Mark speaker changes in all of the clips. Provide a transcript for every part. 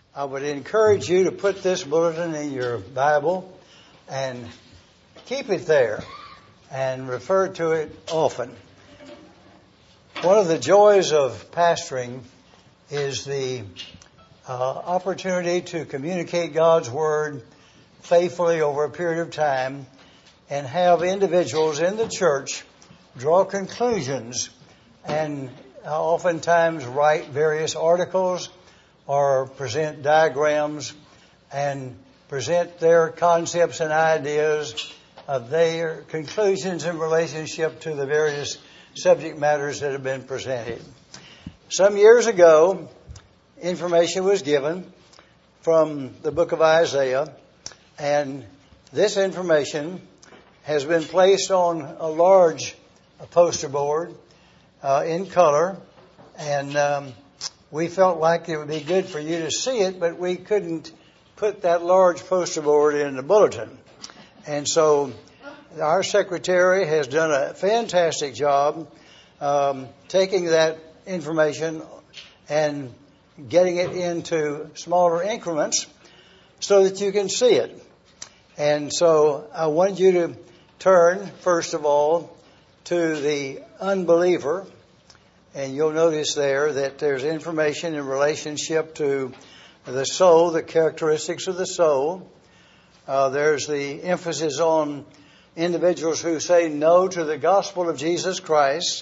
Speaker 1: I would encourage you to put this bulletin in your Bible and keep it there and refer to it often. One of the joys of pastoring is the opportunity to communicate God's Word faithfully over a period of time and have individuals in the church draw conclusions and oftentimes write various articles or present diagrams and present their concepts and ideas of their conclusions in relationship to the various subject matters that have been presented. Some years ago, information was given from the book of Isaiah, and this information has been placed on a large poster board in color, and we felt like it would be good for you to see it, but we couldn't put that large poster board in the bulletin. And so our secretary has done a fantastic job taking that information and getting it into smaller increments so that you can see it. And so I wanted you to turn, first of all, to the unbeliever. And you'll notice there that there's information in relationship to the soul, the characteristics of the soul. There's the emphasis on individuals who say no to the gospel of Jesus Christ.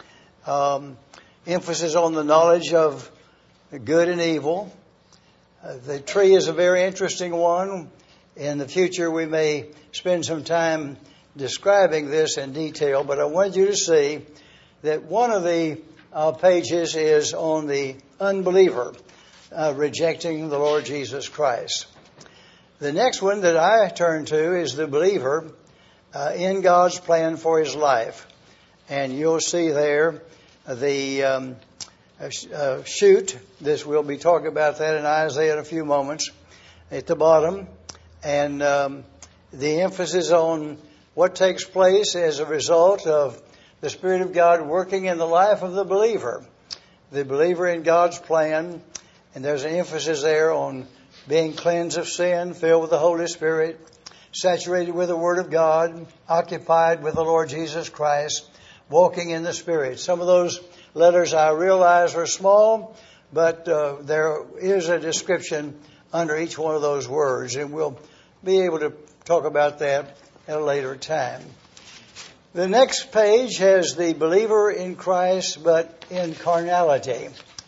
Speaker 1: Emphasis on the knowledge of good and evil. The tree is a very interesting one. In the future, we may spend some time describing this in detail, but I wanted you to see that one of the pages is on the unbeliever rejecting the Lord Jesus Christ. The next one that I turn to is the believer in God's plan for his life. And you'll see there the shoot. We'll be talking about that in Isaiah in a few moments at the bottom. And the emphasis on what takes place as a result of the Spirit of God working in the life of the believer in God's plan. And there's an emphasis there on being cleansed of sin, filled with the Holy Spirit, saturated with the Word of God, occupied with the Lord Jesus Christ, walking in the Spirit. Some of those letters I realize are small, but there is a description under each one of those words, and we'll be able to talk about that at a later time. The next page has the believer in Christ, but in carnality.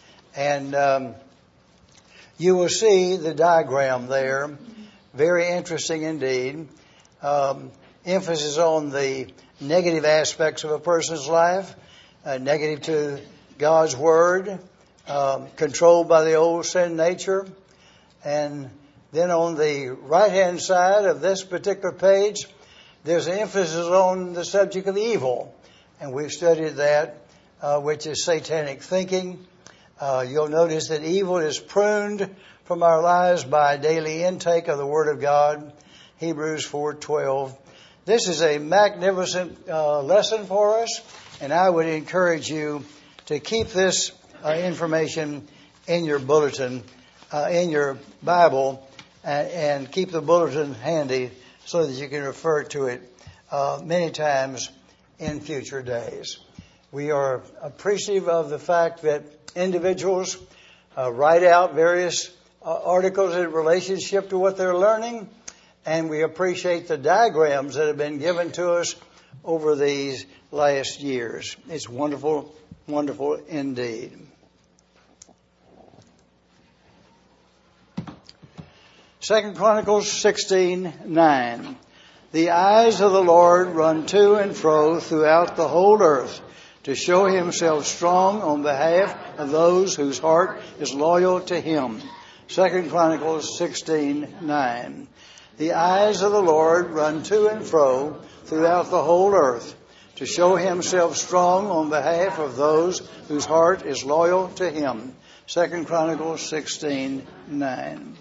Speaker 1: And you will see the diagram there. Very interesting indeed. Emphasis on the negative aspects of a person's life, negative to God's Word, controlled by the old sin nature. And then on the right-hand side of this particular page, there's an emphasis on the subject of evil. And we've studied that, which is satanic thinking. You'll notice that evil is pruned from our lives by daily intake of the Word of God. Hebrews 4:12. This is a magnificent lesson for us, and I would encourage you to keep this information in your bulletin, in your Bible, and keep the bulletin handy so that you can refer to it many times in future days. We are appreciative of the fact that individuals write out various articles in relationship to what they're learning, and we appreciate the diagrams that have been given to us over these last years. It's wonderful, wonderful indeed. 2 Chronicles 16:9. The eyes of the Lord run to and fro throughout the whole earth to show himself strong on behalf of those whose heart is loyal to him. 2 Chronicles 16:9. The eyes of the Lord run to and fro throughout the whole earth to show himself strong on behalf of those whose heart is loyal to him. 2 Chronicles 16:9.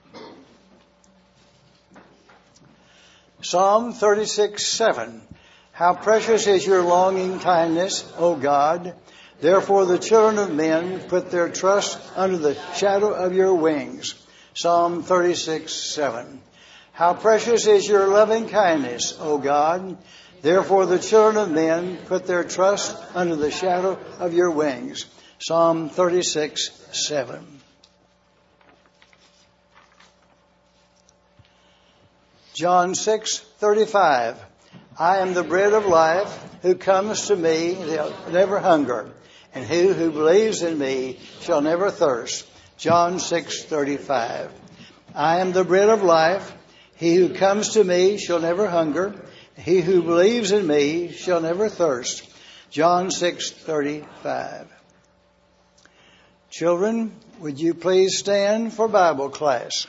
Speaker 1: Psalm 36:7. How precious is your longing kindness, O God! Therefore the children of men put their trust under the shadow of your wings. Psalm 36:7. How precious is your loving kindness, O God. Therefore the children of men put their trust under the shadow of your wings. Psalm 36:7. John 6:35. I am the bread of life. Who comes to me shall never hunger, and he who believes in me shall never thirst. John 6:35. I am the bread of life. He who comes to me shall never hunger. He who believes in me shall never thirst. John 6:35. Children, would you please stand for Bible class?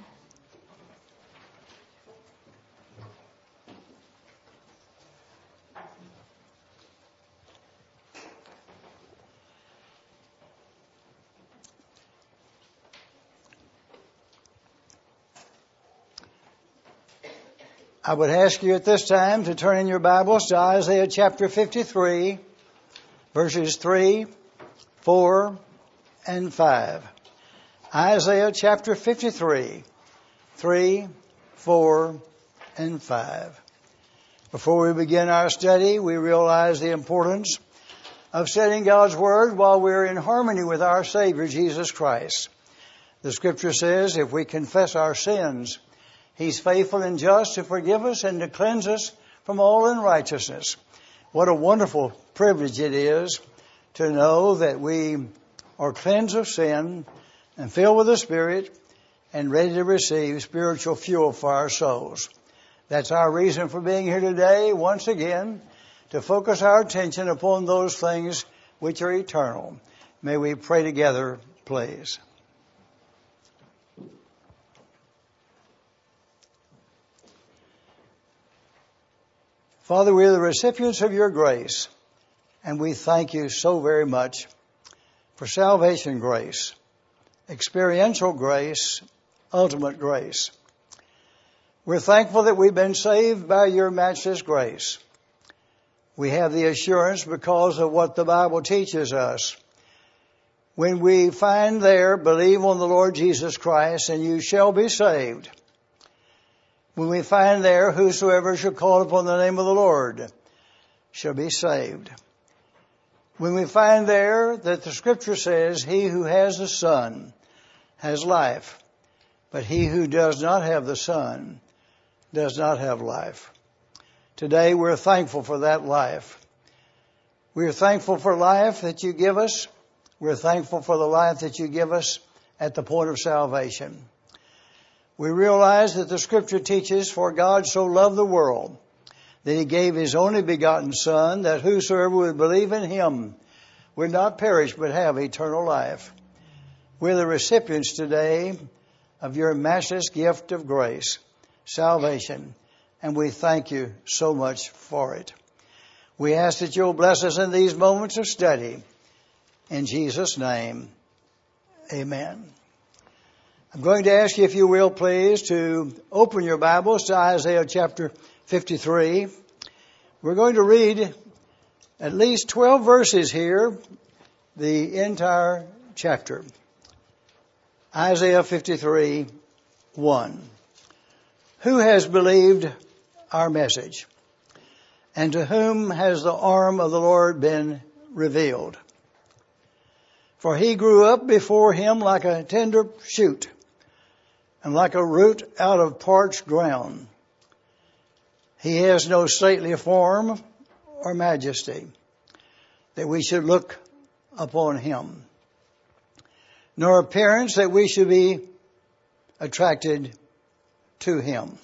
Speaker 1: I would ask you at this time to turn in your Bibles to Isaiah chapter 53, verses 3, 4, and 5. Isaiah chapter 53, 3, 4, and 5. Before we begin our study, we realize the importance of studying God's Word while we're in harmony with our Savior, Jesus Christ. The Scripture says, if we confess our sins, He's faithful and just to forgive us and to cleanse us from all unrighteousness. What a wonderful privilege it is to know that we are cleansed of sin and filled with the Spirit and ready to receive spiritual fuel for our souls. That's our reason for being here today, once again, to focus our attention upon those things which are eternal. May we pray together, please. Father, we are the recipients of your grace, and we thank you so very much for salvation grace, experiential grace, ultimate grace. We're thankful that we've been saved by your matchless grace. We have the assurance because of what the Bible teaches us. When we find there, believe on the Lord Jesus Christ, and you shall be saved. When we find there, whosoever shall call upon the name of the Lord shall be saved. When we find there that the Scripture says, he who has the Son has life, but he who does not have the Son does not have life. Today we're thankful for that life. We're thankful for life that you give us. We're thankful for the life that you give us at the point of salvation. We realize that the Scripture teaches, for God so loved the world that he gave his only begotten Son, that whosoever would believe in him would not perish but have eternal life. We're the recipients today of your matchless gift of grace, salvation, and we thank you so much for it. We ask that you'll bless us in these moments of study. In Jesus' name, amen. I'm going to ask you, if you will, please, to open your Bibles to Isaiah chapter 53. We're going to read at least 12 verses here, the entire chapter. Isaiah 53, 1. Who has believed our message? And to whom has the arm of the Lord been revealed? For he grew up before him like a tender shoot, and like a root out of parched ground. He has no stately form or majesty, that we should look upon him, nor appearance that we should be attracted to him.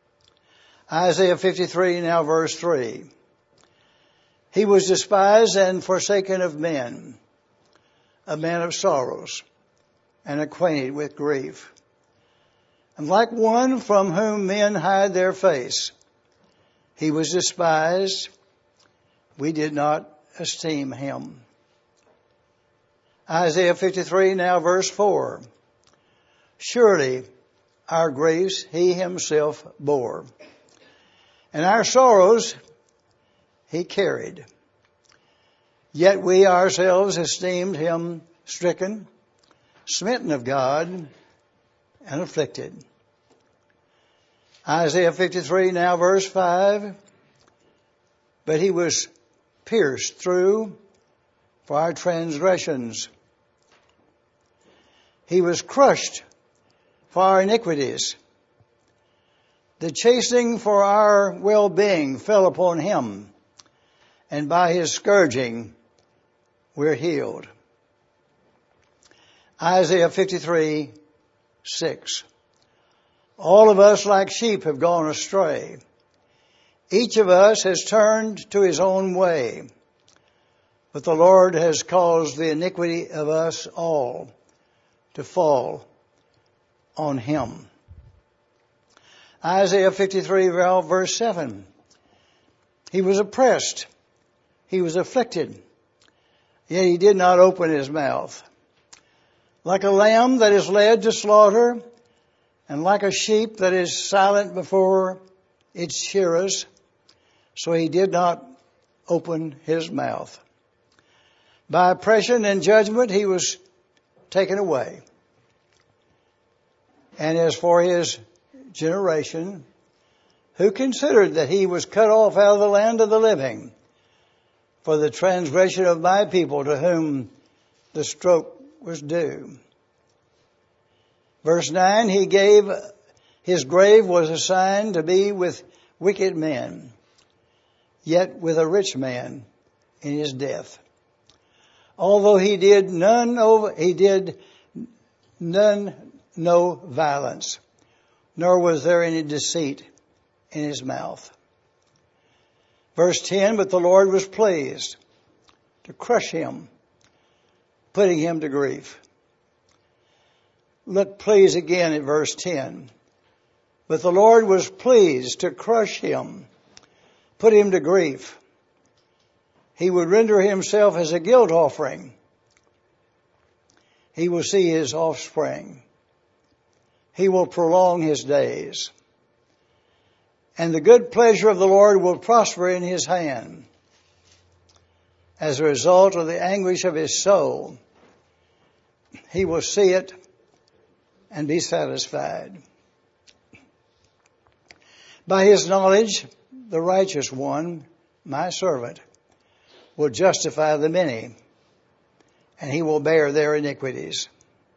Speaker 1: Isaiah 53, now verse 3. He was despised and forsaken of men, a man of sorrows, and acquainted with grief. And like one from whom men hide their face, he was despised. We did not esteem him. Isaiah 53, now verse 4. Surely our griefs he himself bore, and our sorrows he carried. Yet we ourselves esteemed him stricken, smitten of God, and afflicted. Isaiah 53, now verse 5. But he was pierced through for our transgressions. He was crushed for our iniquities. The chastening for our well-being fell upon him, and by his scourging we're healed. Isaiah 53, 6. All of us like sheep have gone astray. Each of us has turned to his own way, but the Lord has caused the iniquity of us all to fall on him. Isaiah 53, verse 7. He was oppressed. He was afflicted. Yet he did not open his mouth. Like a lamb that is led to slaughter, and like a sheep that is silent before its shearers, so he did not open his mouth. By oppression and judgment he was taken away. And as for his generation, who considered that he was cut off out of the land of the living for the transgression of my people, to whom the stroke was due. Verse 9, his grave was assigned to be with wicked men, yet with a rich man in his death. Although he did none no violence, nor was there any deceit in his mouth. Verse 10, but the Lord was pleased to crush him, putting him to grief. Look please again at verse 10. But the Lord was pleased to crush him, put him to grief. He would render himself as a guilt offering. He will see his offspring. He will prolong his days. And the good pleasure of the Lord will prosper in his hand. As a result of the anguish of his soul, he will see it and be satisfied. By his knowledge, the righteous one, my servant, will justify the many, and he will bear their iniquities.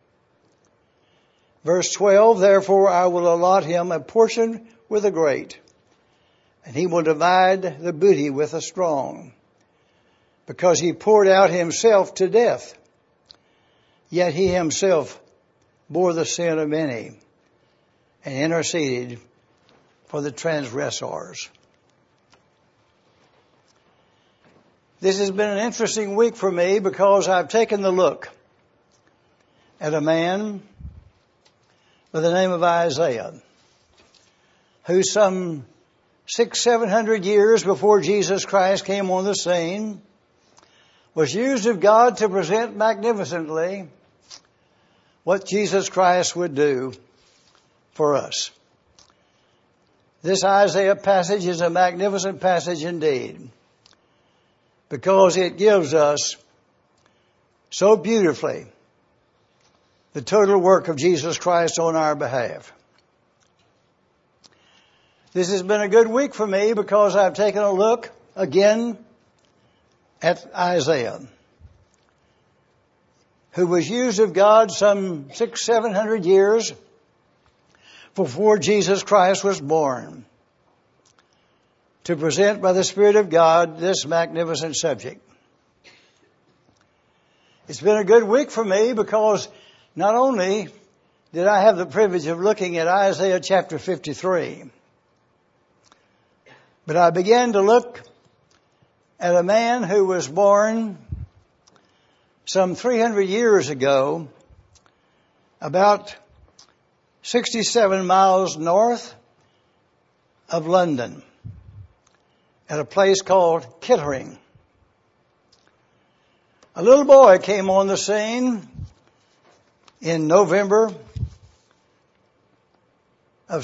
Speaker 1: Verse 12, therefore I will allot him a portion with the great, and he will divide the booty with the strong, because he poured out himself to death, yet he himself bore the sin of many and interceded for the transgressors. This has been an interesting week for me because I've taken the look at a man by the name of Isaiah, who some 600-700 years before Jesus Christ came on the scene was used of God to present magnificently what Jesus Christ would do for us. This Isaiah passage is a magnificent passage indeed, because it gives us so beautifully the total work of Jesus Christ on our behalf. This has been a good week for me because I've taken a look again at Isaiah, who was used of God some 600-700 years before Jesus Christ was born, to present by the Spirit of God this magnificent subject. It's been a good week for me because not only did I have the privilege of looking at Isaiah chapter 53, but I began to look at a man who was born some 300 years ago, about 67 miles north of London, at a place called Kettering. A little boy came on the scene in November of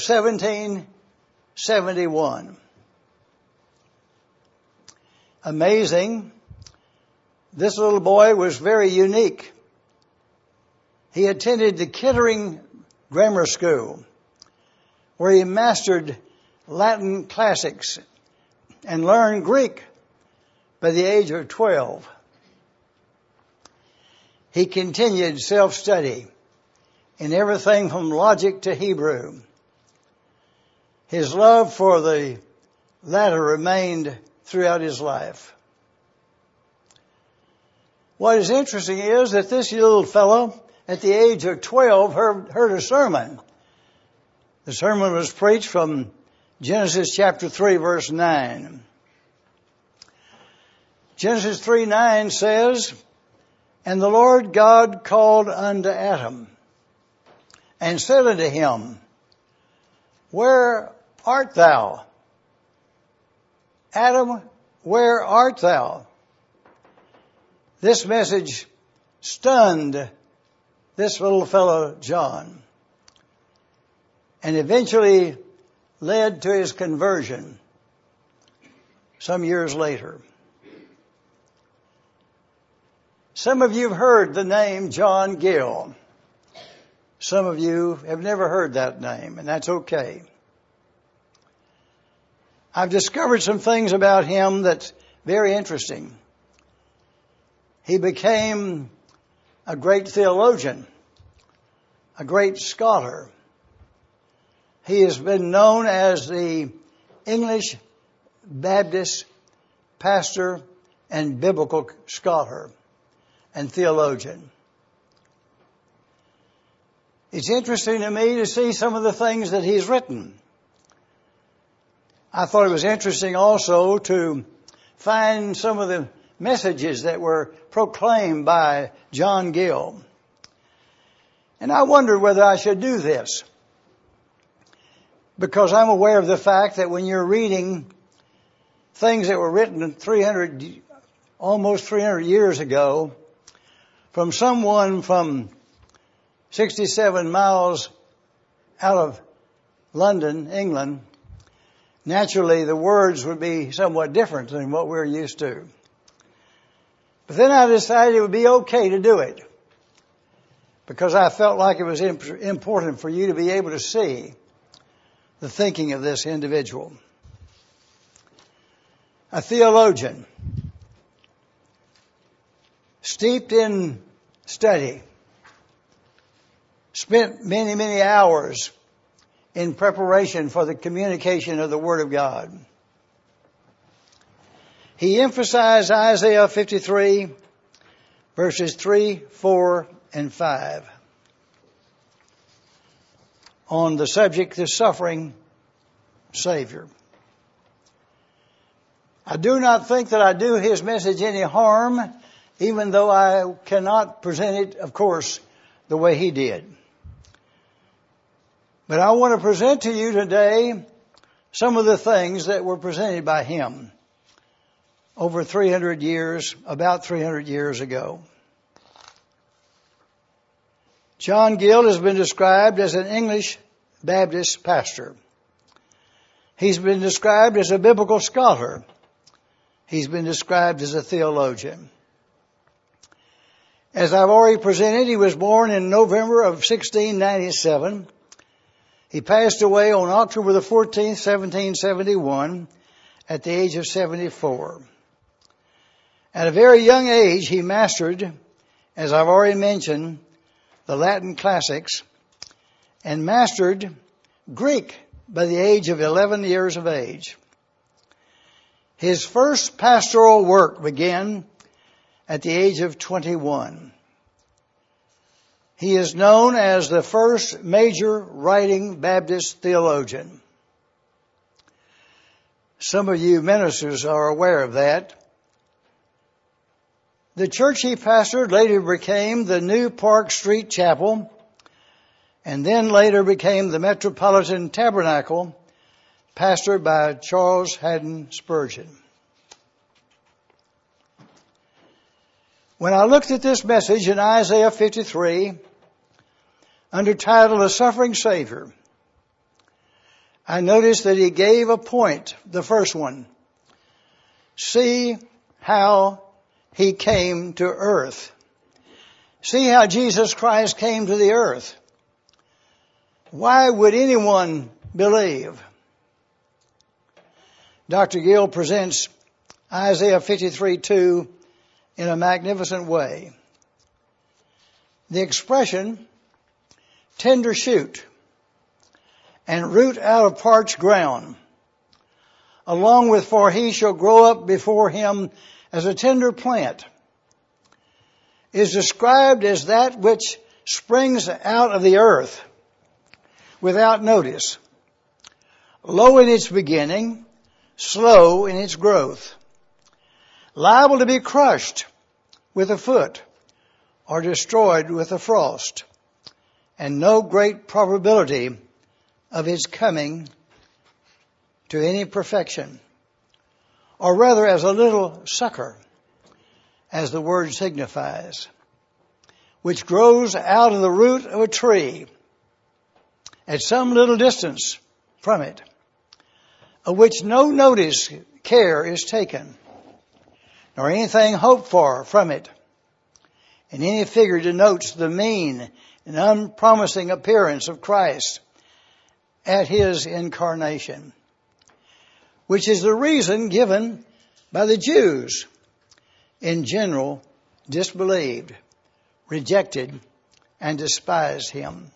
Speaker 1: 1771. Amazing This little boy was very unique. He attended the Kettering Grammar School, where he mastered Latin classics and learned Greek by the age of 12. He continued self-study in everything from logic to Hebrew. His love for the latter remained throughout his life. What is interesting is that this little fellow, at the age of 12, heard a sermon. The sermon was preached from Genesis chapter 3, verse 9. Genesis 3:9 says, "And the Lord God called unto Adam, and said unto him, Where art thou? Adam, where art thou?" This message stunned this little fellow, John, and eventually led to his conversion some years later. Some of you have heard the name John Gill. Some of you have never heard that name, and that's okay. I've discovered some things about him that's very interesting. He became a great theologian, a great scholar. He has been known as the English Baptist pastor and biblical scholar and theologian. It's interesting to me to see some of the things that he's written. I thought it was interesting also to find some of the messages that were proclaimed by John Gill. And I wondered whether I should do this, because I'm aware of the fact that when you're reading things that were written almost 300 years ago, from someone from 67 miles out of London, England, naturally the words would be somewhat different than what we're used to. But then I decided it would be okay to do it, because I felt like it was important for you to be able to see the thinking of this individual. A theologian, steeped in study, spent many, many hours in preparation for the communication of the Word of God. He emphasized Isaiah 53, verses 3, 4, and 5 on the subject of the suffering Savior. I do not think that I do his message any harm, even though I cannot present it, of course, the way he did. But I want to present to you today some of the things that were presented by him over about 300 years ago. John Gill has been described as an English Baptist pastor. He's been described as a biblical scholar. He's been described as a theologian. As I've already presented, he was born in November of 1697. He passed away on October the 14th, 1771, at the age of 74. At a very young age, he mastered, as I've already mentioned, the Latin classics, and mastered Greek by the age of 11 years of age. His first pastoral work began at the age of 21. He is known as the first major writing Baptist theologian. Some of you ministers are aware of that. The church he pastored later became the New Park Street Chapel, and then later became the Metropolitan Tabernacle, pastored by Charles Haddon Spurgeon. When I looked at this message in Isaiah 53, under title The Suffering Savior, I noticed that he gave a point, the first one. See how he came to earth. See how Jesus Christ came to the earth. Why would anyone believe? Dr. Gill presents Isaiah 53:2 in a magnificent way. The expression, tender shoot and root out of parched ground, along with for he shall grow up before him as a tender plant, is described as that which springs out of the earth without notice, low in its beginning, slow in its growth, liable to be crushed with a foot or destroyed with a frost, and no great probability of its coming to any perfection, or rather as a little sucker, as the word signifies, which grows out of the root of a tree at some little distance from it, of which no care is taken, nor anything hoped for from it. And any figure denotes the mean and unpromising appearance of Christ at his incarnation, which is the reason given by the Jews in general disbelieved, rejected, and despised him.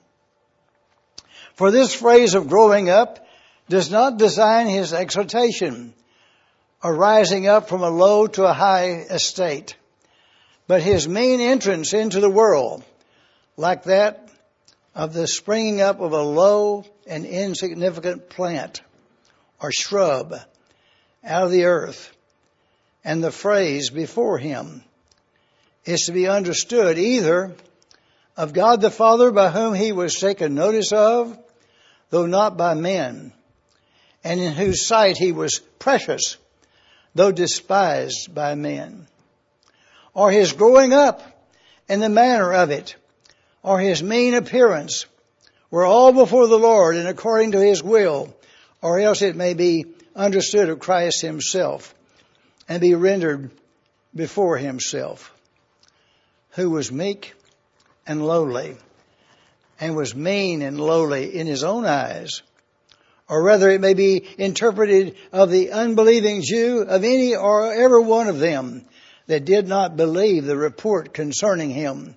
Speaker 1: For this phrase of growing up does not design his exaltation, or rising up from a low to a high estate, but his mean entrance into the world, like that of the springing up of a low and insignificant plant or shrub out of the earth. And the phrase before him is to be understood either of God the Father, by whom he was taken notice of, though not by men, and in whose sight he was precious, though despised by men, or his growing up and the manner of it, or his mean appearance, were all before the Lord and according to his will, or else it may be understood of Christ himself and be rendered before himself, who was meek and lowly, and was mean and lowly in his own eyes. Or rather it may be interpreted of the unbelieving Jew, of any or every one of them that did not believe the report concerning him,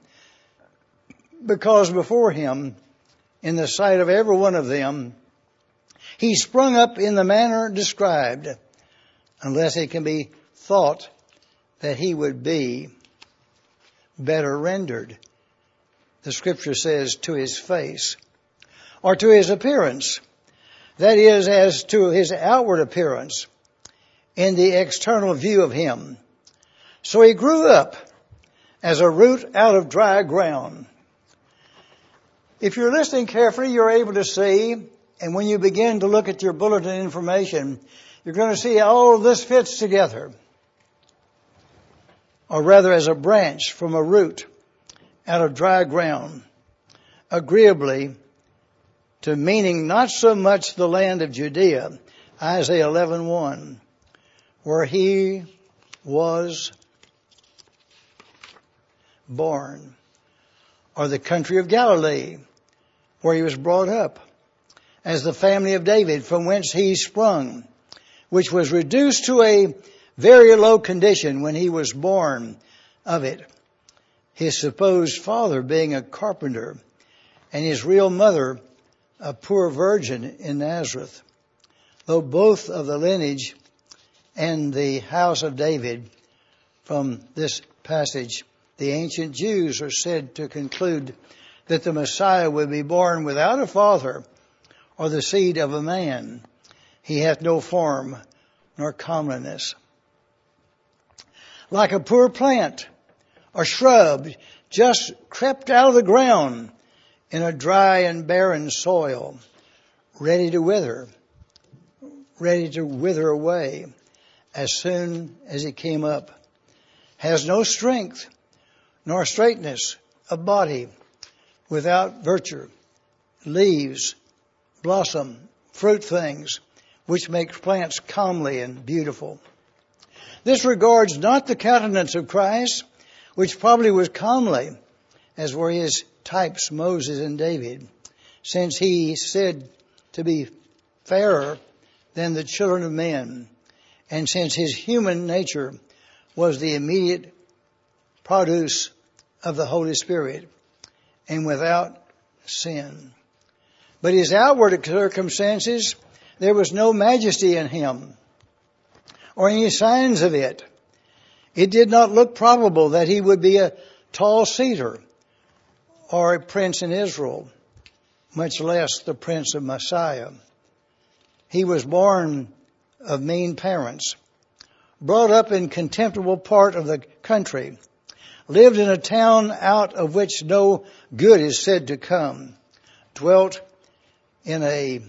Speaker 1: because before him, in the sight of every one of them, he sprung up in the manner described, unless it can be thought that he would be better rendered. The scripture says to his face, or to his appearance, that is, as to his outward appearance in the external view of him. So he grew up as a root out of dry ground. If you're listening carefully, you're able to see, and when you begin to look at your bulletin information, you're going to see how all of this fits together. Or rather, as a branch from a root out of dry ground, agreeably to meaning not so much the land of Judea, Isaiah 11:1, where he was born, or the country of Galilee, where he was brought up, as the family of David, from whence he sprung, which was reduced to a very low condition when he was born of it, his supposed father being a carpenter, and his real mother a poor virgin in Nazareth, though both of the lineage and the house of David. From this passage, the ancient Jews are said to conclude that the Messiah would be born without a father or the seed of a man. He hath no form nor comeliness. Like a poor plant or shrub just crept out of the ground in a dry and barren soil, ready to wither away as soon as it came up, has no strength nor straightness of body, without virtue, leaves, blossom, fruit things, which make plants comely and beautiful. This regards not the countenance of Christ, which probably was comely, as were his types Moses and David, since he said to be fairer than the children of men, and since his human nature was the immediate produce of the Holy Spirit, and without sin. But his outward circumstances, there was no majesty in him, or any signs of it. It did not look probable that he would be a tall cedar, or a prince in Israel, much less the Prince of Messiah. He was born of mean parents, brought up in contemptible part of the country, lived in a town out of which no good is said to come, dwelt in a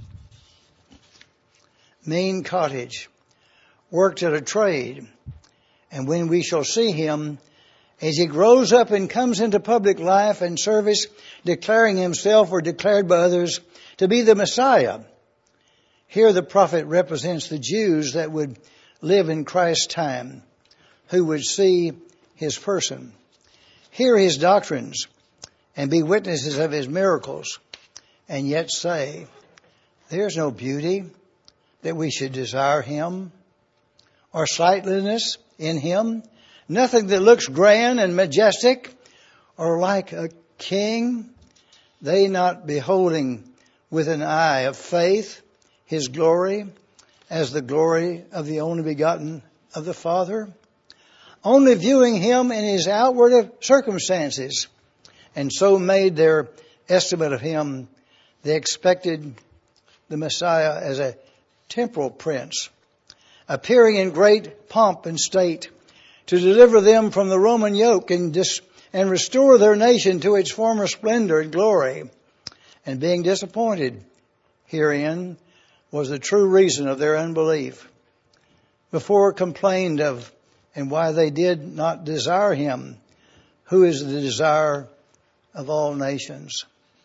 Speaker 1: mean cottage, worked at a trade, and when we shall see him, as he grows up and comes into public life and service, declaring himself or declared by others to be the Messiah. Here the prophet represents the Jews that would live in Christ's time, who would see his person, hear his doctrines, and be witnesses of his miracles, and yet say, there's no beauty that we should desire him, or sightliness in him, nothing that looks grand and majestic, or like a king, they not beholding with an eye of faith his glory as the glory of the only begotten of the Father, only viewing him in his outward circumstances, and so made their estimate of him. They expected the Messiah as a temporal prince, appearing in great pomp and state, to deliver them from the Roman yoke and restore their nation to its former splendor and glory. And being disappointed herein was the true reason of their unbelief. Before complained of and why they did not desire him, who is the desire of all nations.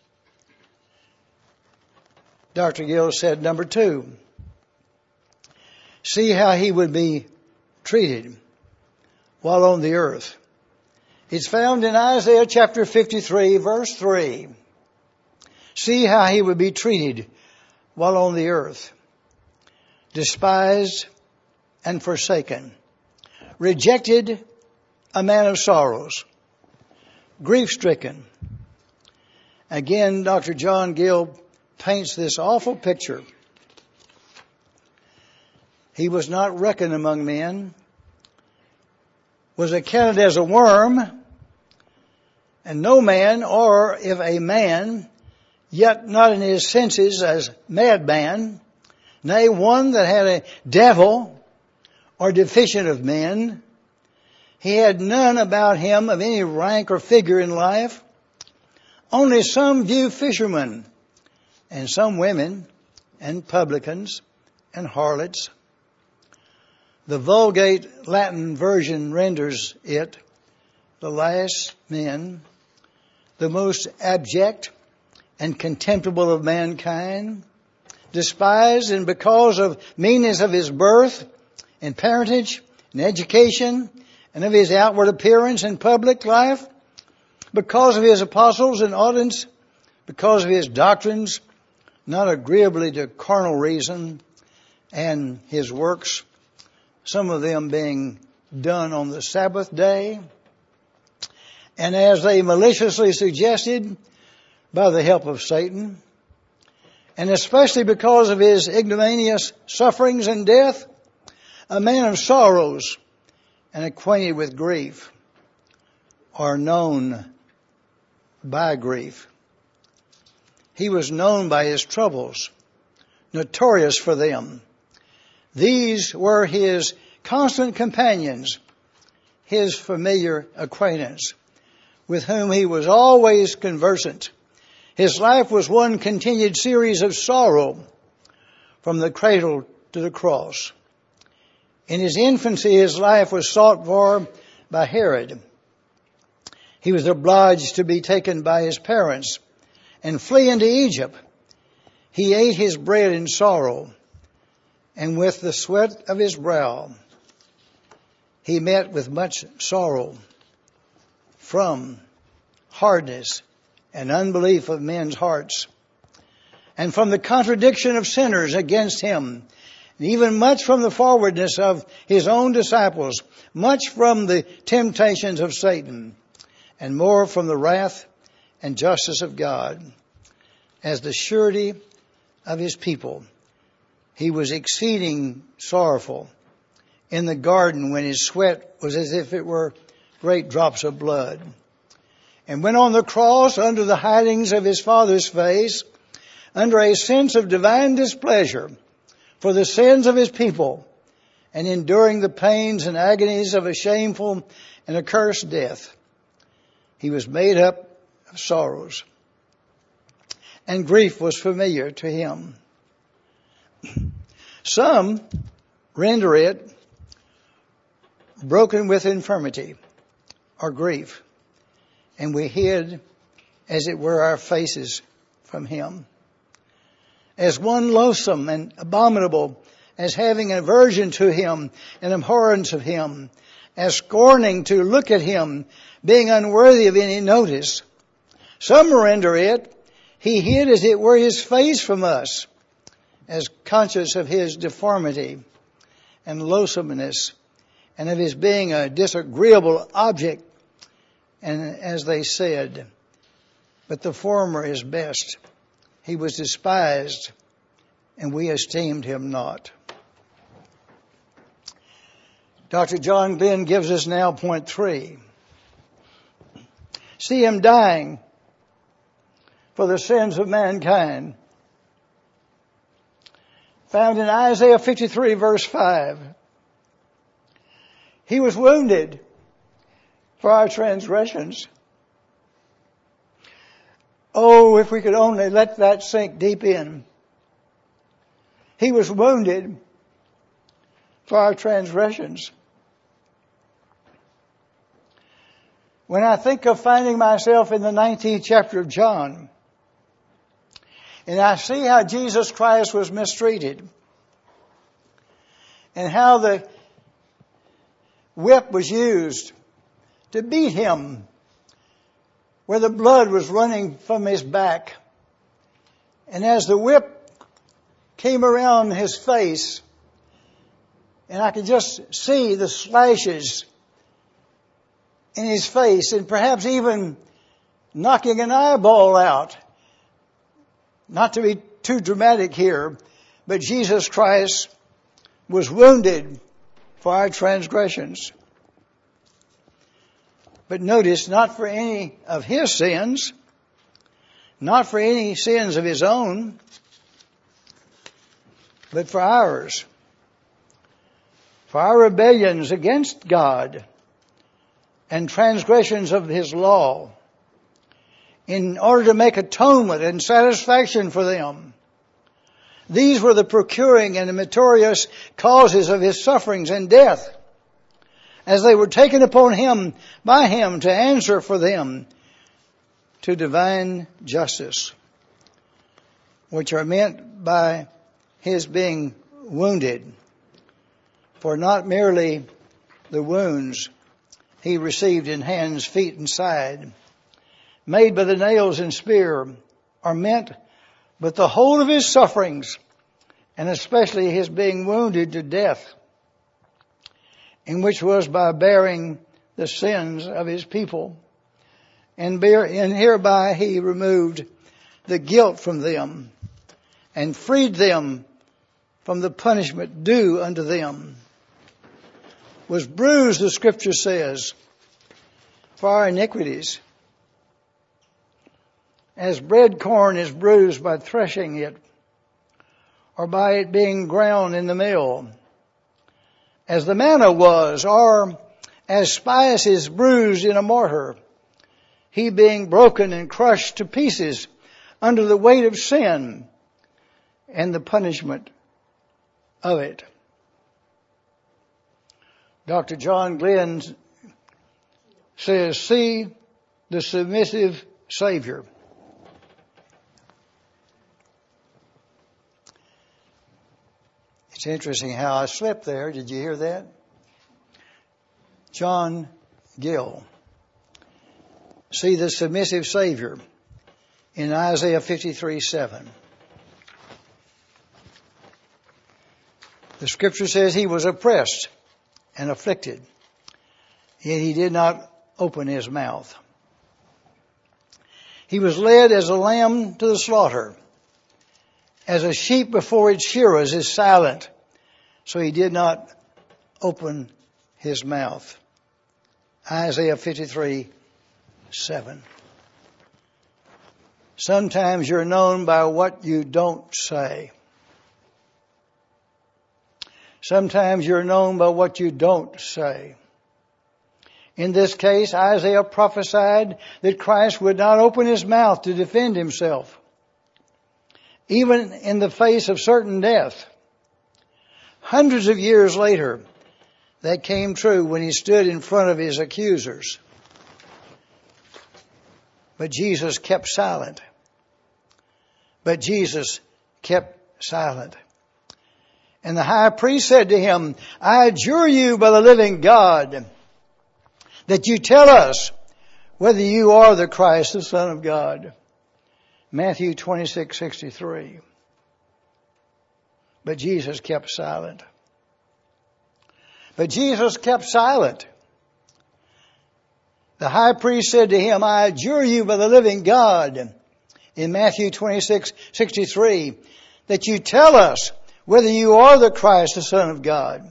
Speaker 1: Dr. Gill said, number 2, see how he would be treated while on the earth. It's found in Isaiah chapter 53, verse 3. See how he would be treated while on the earth. Despised and forsaken. Rejected, a man of sorrows. Grief-stricken. Again, Dr. John Gill paints this awful picture. He was not reckoned among men, was accounted as a worm, and no man, or if a man, yet not in his senses as madman, nay, one that had a devil, or deficient of men. He had none about him of any rank or figure in life, only some few fishermen, and some women, and publicans, and harlots. The Vulgate Latin version renders it, the last men, the most abject and contemptible of mankind, despised, and because of meanness of his birth and parentage and education and of his outward appearance in public life, because of his apostles and audience, because of his doctrines, not agreeably to carnal reason, and his works, some of them being done on the Sabbath day, and as they maliciously suggested, by the help of Satan, and especially because of his ignominious sufferings and death, a man of sorrows and acquainted with grief, or known by grief. He was known by his troubles, notorious for them. These were his constant companions, his familiar acquaintance, with whom he was always conversant. His life was one continued series of sorrow from the cradle to the cross. In his infancy, his life was sought for by Herod. He was obliged to be taken by his parents and flee into Egypt. He ate his bread in sorrow and with the sweat of his brow. he met with much sorrow from hardness and unbelief of men's hearts, and from the contradiction of sinners against him, and even much from the forwardness of his own disciples, much from the temptations of Satan, and more from the wrath and justice of God. As the surety of his people, he was exceeding sorrowful in the garden, when his sweat was as if it were great drops of blood. And when on the cross, under the hidings of his Father's face, under a sense of divine displeasure for the sins of his people, and enduring the pains and agonies of a shameful and accursed death, he was made up of sorrows, and grief was familiar to him. Some render it broken with infirmity or grief, and we hid, as it were, our faces from him, as one loathsome and abominable, as having aversion to him and abhorrence of him, as scorning to look at him, being unworthy of any notice. Some render it, he hid, as it were, his face from us, as conscious of his deformity and loathsomeness, and of his being a disagreeable object, and as they said, but the former is best. He was despised, and we esteemed him not. Dr. John Glenn gives us now point 3. See him dying for the sins of mankind. Found in Isaiah 53 verse 5. He was wounded for our transgressions. Oh, if we could only let that sink deep in. He was wounded for our transgressions. When I think of finding myself in the 19th chapter of John, and I see how Jesus Christ was mistreated, and how the whip was used to beat him, where the blood was running from his back. And as the whip came around his face, and I could just see the slashes in his face, and perhaps even knocking an eyeball out. Not to be too dramatic here, but Jesus Christ was wounded for our transgressions. But notice, not for any of his sins, not for any sins of his own, but for ours. For our rebellions against God and transgressions of his law, in order to make atonement and satisfaction for them. These were the procuring and the meritorious causes of his sufferings and death, as they were taken upon him by him to answer for them to divine justice, which are meant by his being wounded, for not merely the wounds he received in hands, feet, and side, made by the nails and spear, are meant, but the whole of his sufferings, and especially his being wounded to death, in which was by bearing the sins of his people, and hereby he removed the guilt from them, and freed them from the punishment due unto them. Was bruised, the Scripture says, for our iniquities, as bread corn is bruised by threshing it, or by it being ground in the mill, as the manna was, or as spice is bruised in a mortar, he being broken and crushed to pieces under the weight of sin and the punishment of it. Dr. John Glenn says, see the submissive Savior. It's interesting how I slipped there. Did you hear that? John Gill. See the submissive Savior in Isaiah 53:7. The Scripture says he was oppressed and afflicted, yet he did not open his mouth. He was led as a lamb to the slaughter, as a sheep before its shearers is silent, so he did not open his mouth. Isaiah 53:7. Sometimes you're known by what you don't say. Sometimes you're known by what you don't say. In this case, Isaiah prophesied that Christ would not open his mouth to defend himself, even in the face of certain death. Hundreds of years later, that came true when he stood in front of his accusers. But Jesus kept silent. But Jesus kept silent. And the high priest said to him, I adjure you by the living God that you tell us whether you are the Christ, the Son of God. Matthew 26:63. But Jesus kept silent. But Jesus kept silent. The high priest said to him, I adjure you by the living God, in Matthew 26:63, that you tell us whether you are the Christ, the Son of God.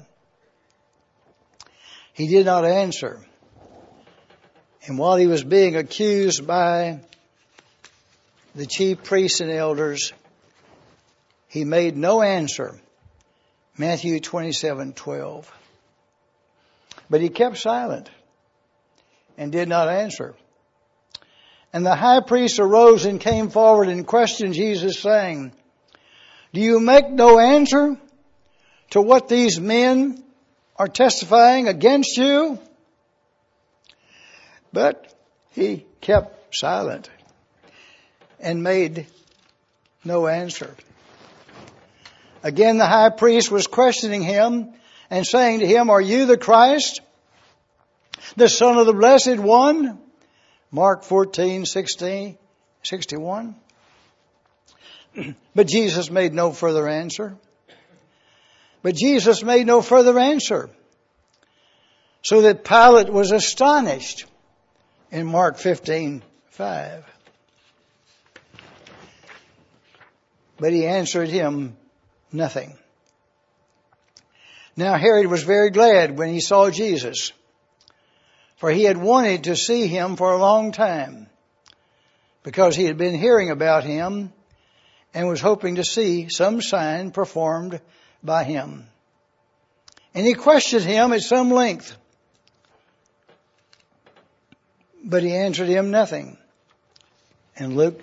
Speaker 1: He did not answer. And while he was being accused by the chief priests and elders, he made no answer. Matthew 27:12. But he kept silent and did not answer. And the high priest arose and came forward and questioned Jesus, saying, do you make no answer to what these men are testifying against you? But he kept silent and made no answer. Again, the high priest was questioning him and saying to him, are you the Christ, the Son of the Blessed One? Mark 14:61. But Jesus made no further answer. So that Pilate was astonished in Mark 15:5. But he answered him nothing. Now Herod was very glad when he saw Jesus, for he had wanted to see him for a long time, because he had been hearing about him and was hoping to see some sign performed by him. And he questioned him at some length, but he answered him nothing. In Luke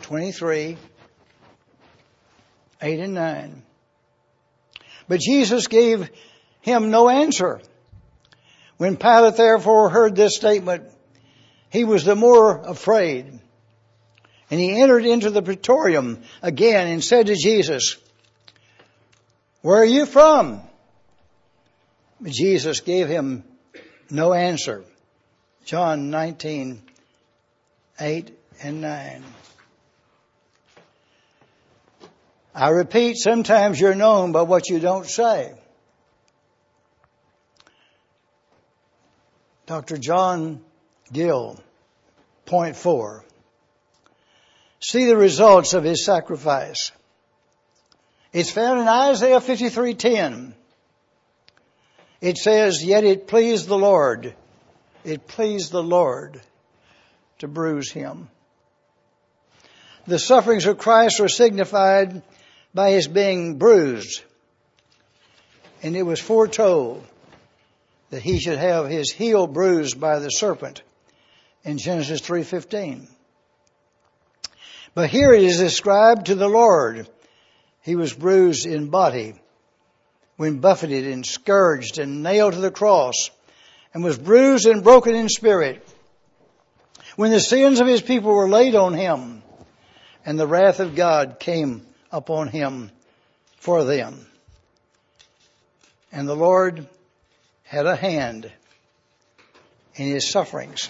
Speaker 1: 23:8-9. But Jesus gave him no answer. When Pilate therefore heard this statement, he was the more afraid. And he entered into the praetorium again and said to Jesus, where are you from? But Jesus gave him no answer. John 19:8-9. I repeat, sometimes you're known by what you don't say. Dr. John Gill, point 4. See the results of his sacrifice. It's found in Isaiah 53:10. It says, yet it pleased the Lord. It pleased the Lord to bruise him. The sufferings of Christ are signified by his being bruised. And it was foretold that he should have his heel bruised by the serpent in Genesis 3:15. But here it is described to the Lord. He was bruised in body when buffeted and scourged and nailed to the cross, and was bruised and broken in spirit when the sins of his people were laid on him, and the wrath of God came upon him for them. And the Lord had a hand in His sufferings.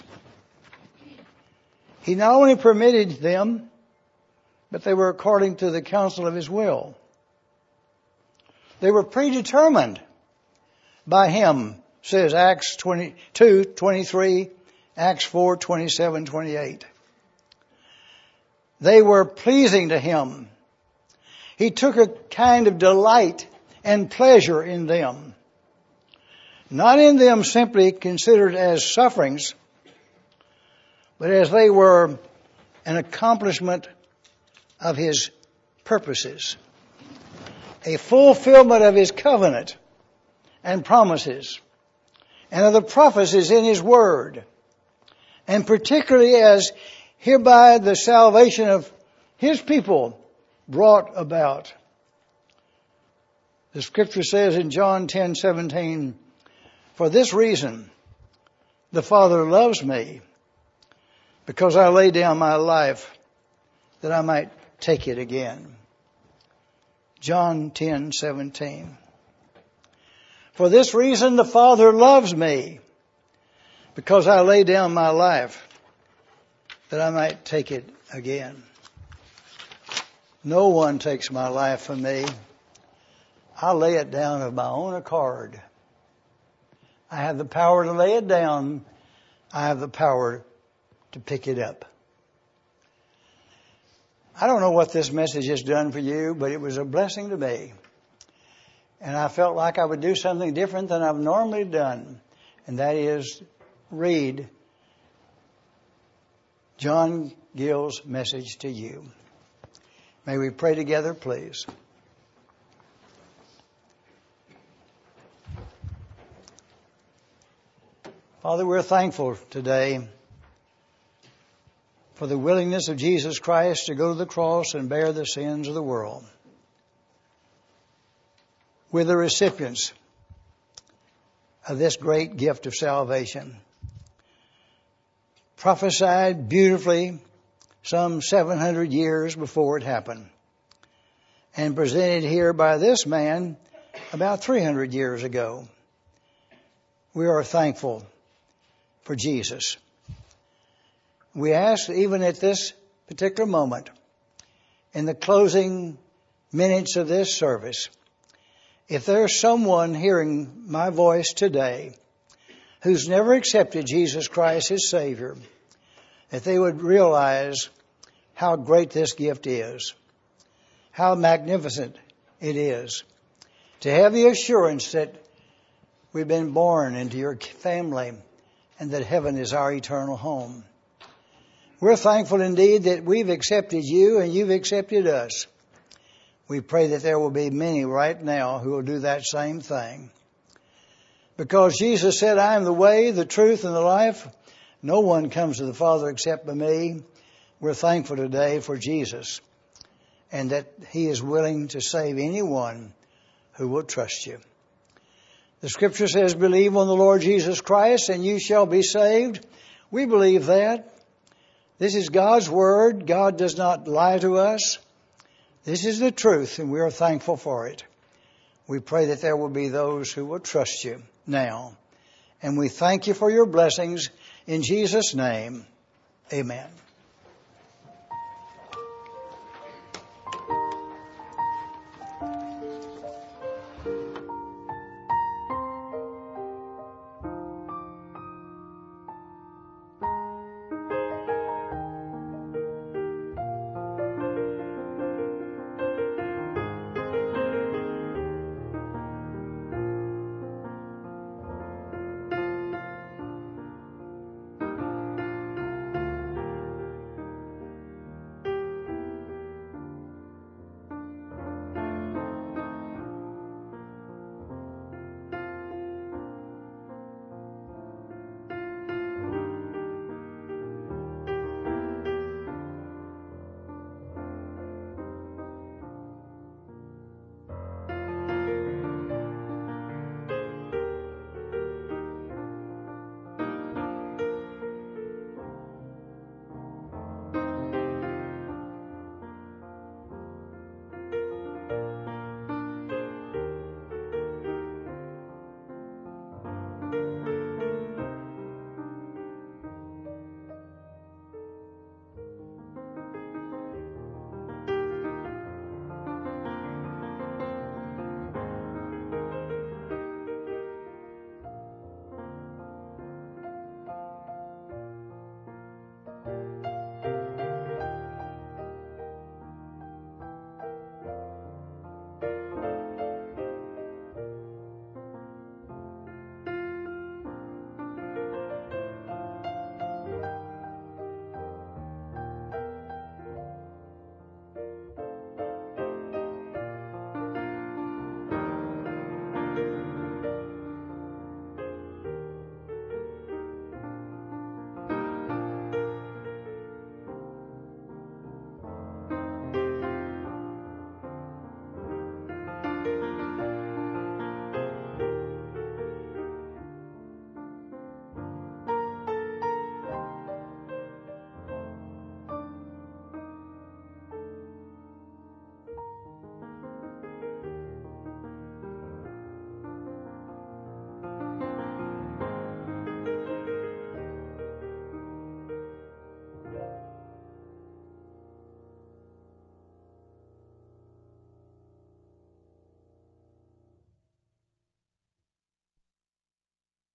Speaker 1: He not only permitted them, but they were according to the counsel of His will. They were predetermined by Him, says Acts 22:23, Acts 4:27-28. They were pleasing to Him. He took a kind of delight and pleasure in them. Not in them simply considered as sufferings, but as they were an accomplishment of His purposes, a fulfillment of His covenant and promises, and of the prophecies in His Word, and particularly as hereby the salvation of His people brought about. The Scripture says in John 10:17, "For this reason the Father loves me, because I lay down my life that I might take it again." John 10:17. "For this reason the Father loves me, because I lay down my life that I might take it again." No one takes my life from me. I lay it down of my own accord. I have the power to lay it down. I have the power to pick it up. I don't know what this message has done for you, but it was a blessing to me. And I felt like I would do something different than I've normally done. And that is read John Gill's message to you. May we pray together, please. Father, we're thankful today for the willingness of Jesus Christ to go to the cross and bear the sins of the world. We're the recipients of this great gift of salvation, prophesied beautifully some 700 years before it happened, and presented here by this man about 300 years ago. We are thankful for Jesus. We ask, even at this particular moment, in the closing minutes of this service, if there's someone hearing my voice today who's never accepted Jesus Christ as Savior, that they would realize how great this gift is, how magnificent it is, to have the assurance that we've been born into your family and that heaven is our eternal home. We're thankful indeed that we've accepted you and you've accepted us. We pray that there will be many right now who will do that same thing. Because Jesus said, "I am the way, the truth, and the life. No one comes to the Father except by me." We're thankful today for Jesus and that He is willing to save anyone who will trust you. The Scripture says, "Believe on the Lord Jesus Christ and you shall be saved." We believe that. This is God's Word. God does not lie to us. This is the truth, and we are thankful for it. We pray that there will be those who will trust you now. And we thank you for your blessings. In Jesus' name, amen.